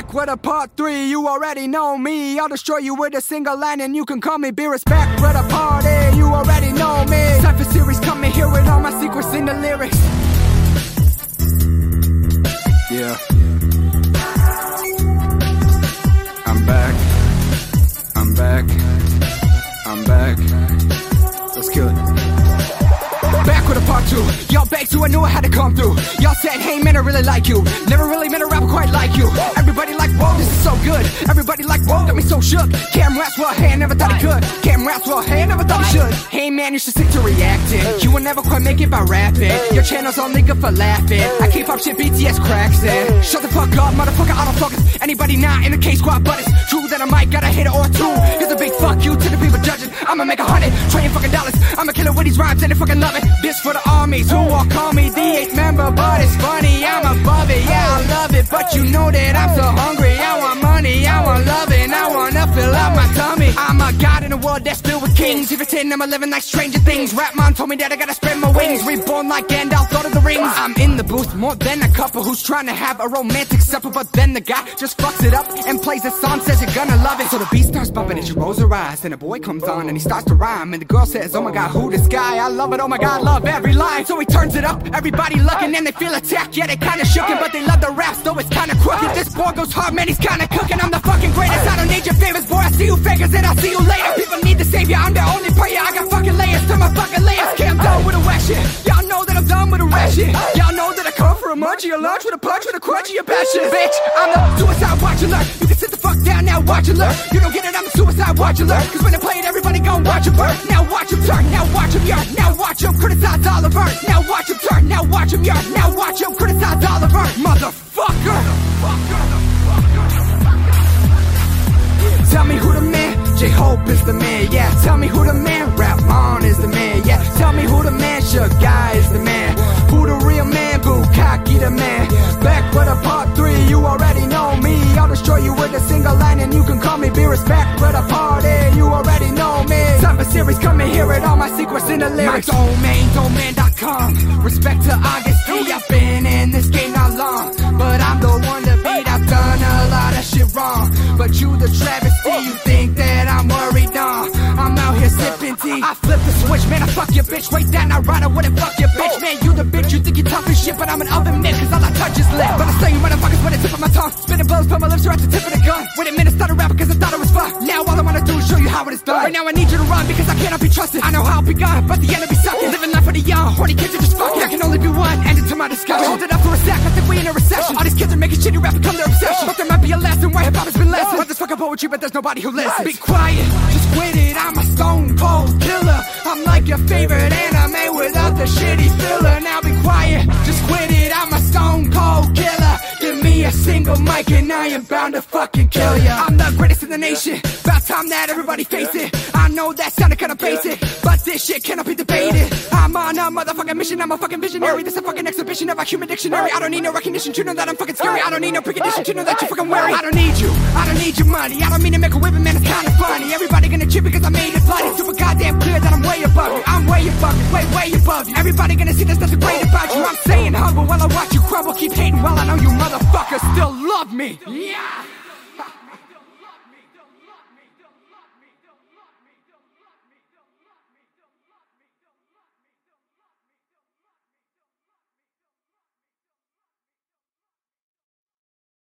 Back with a part 3, you already know me. I'll destroy you with a single line and you can call me Beerus. Back with a party, you already know me. Cypher series, come and hear it, all my secrets in the lyrics. Yeah. I'm back. I'm back. I'm back. Let's kill it. Back with a part 2. Y'all begged to, I knew I had to come through. Y'all said, hey man, I really like you. Never really met a rapper quite like you. Everybody like, whoa, this is so good. Everybody like, whoa, got me so shook. Cam raps, well, hey, I never thought he could. Cam raps, well, hey, I never thought he should. Hey man, you should stick to reacting. You will never quite make it by rapping. Your channel's only good for laughing. I keep up shit, BTS cracks it. Shut the fuck up, motherfucker, autofocus. Anybody not in the K-Squad, but it's true that I might got a hit or two. Here's a big fuck you to the people judging. I'ma make $100 trillion fucking dollars. I'ma kill it with these rhymes and they fucking love it. This for the armies who all call me the 8th member, but it's funny, I'm above it, yeah, I love it. But you know that I'm so hungry, I want money, I want love and I wanna fill up my tummy. I'm a god in a world that's filled with kings. If it's 10, I'm living like Stranger Things. Rap mom told me that I gotta spread my wings. Reborn like Gandalf, Lord of the Rings. I'm in the booth more than a couple who's trying to have a romantic supper, but then the guy just fucks it up and plays a song, says you're gonna love it. So the beat starts bumping and she rolls her eyes, and a boy comes on and he starts to rhyme, and the girl says, oh my god, who this guy? I love it, oh my god, love every line. So he turns it up, everybody looking and they feel attacked. Yeah, they kinda shooken, but they love the raps, though it's kinda crooked. This boy goes hard, man, he's kinda cooking. I'm the fucking greatest, I don't need your favors, boy. I see you fakers and I'll see you later. People need the savior, I'm the only prayer. I got fucking layers to my fucking layers. Okay, I'm done with the whack shit. Y'all know that I'm done with the rap shit. Y'all know that I come for a munchie, a lunch with a punch, with a crunchy, a bad shit. Bitch, I'm the suicide watch alert. You can sit the fuck down now, watch alert. You don't get it, I'm the suicide watch alert. Cause when they play it, everybody gon' watch him burn. Now watch him turn, now watch him yarn. Now watch him criticize Oliver. Now watch him turn, now watch him yarn. Now watch him criticize Oliver. Motherfucker. Tell me who the man, J-Hope is the man, yeah. Tell me who the man, Rap On is the man, yeah. Tell me who the man, Suge Guy is the man. Who the real man, Bukkake the man. Back with a part 3, you already know me. I'll destroy you with a single line and you can call me Beerus. Back with a party, you already know me. Cypher series, come and hear it, all my secrets in the lyrics. My domain.com. Respect to August D, I've been in this game not long, but I'm the one to beat. I've done a lot of shit wrong, but you the travesty. You think that I'm worried? Nah, I'm out here sipping tea. I flip the switch, man, I fuck your bitch. Wait, that I ride, I wouldn't fuck your bitch. Man, you the bitch, you think you tough as shit, but I'm an oven mitt, cause all I touch is lit. But I say you motherfuckers with the tip of my tongue. Spinning blows, put my lips right at the tip of the gun. Wait a minute, start a rapper cause I thought it was fun. Now all I wanna do is show you how it is done. Right now I need you to run because I cannot be trusted. I know how I'll be gone, but the end will be sucking. Living life for the young, horny kids are just fucking. There can only be one, end it to my discussion. Hold it up for a sec, I think we in a recession. All these kids are making shitty rap become their obsession. But there might be a lesson why hip-hop has been lessened. But this fucking poetry, but there's nobody who listens. Be quiet, just quit it, I'm a stone cold killer. I'm like your favorite anime without the shitty filler. Now be quiet, just quit it, I'm a stone cold killer. Give me a single mic and I am bound to fucking kill ya. I'm the greatest in the nation, about time that everybody face it. I know that sounded kinda basic, but this shit cannot be debated. I'm on a motherfucking mission, I'm a fucking visionary. This a fucking exhibition of a human dictionary. I don't need no recognition to know that I'm fucking scary. I don't need no precondition to know that you're fucking wary. I don't need you, I don't need your money. I don't mean to make a whip, man, it's kinda funny. Everybody gonna cheer because I made it bloody. Super goddamn clear that I'm way above you. I'm way above you, way above you. Everybody gonna see there's nothing great about you. I'm saying humble while I watch you crumble. Keep hating while I know you motherfuckers still love me. Yeah.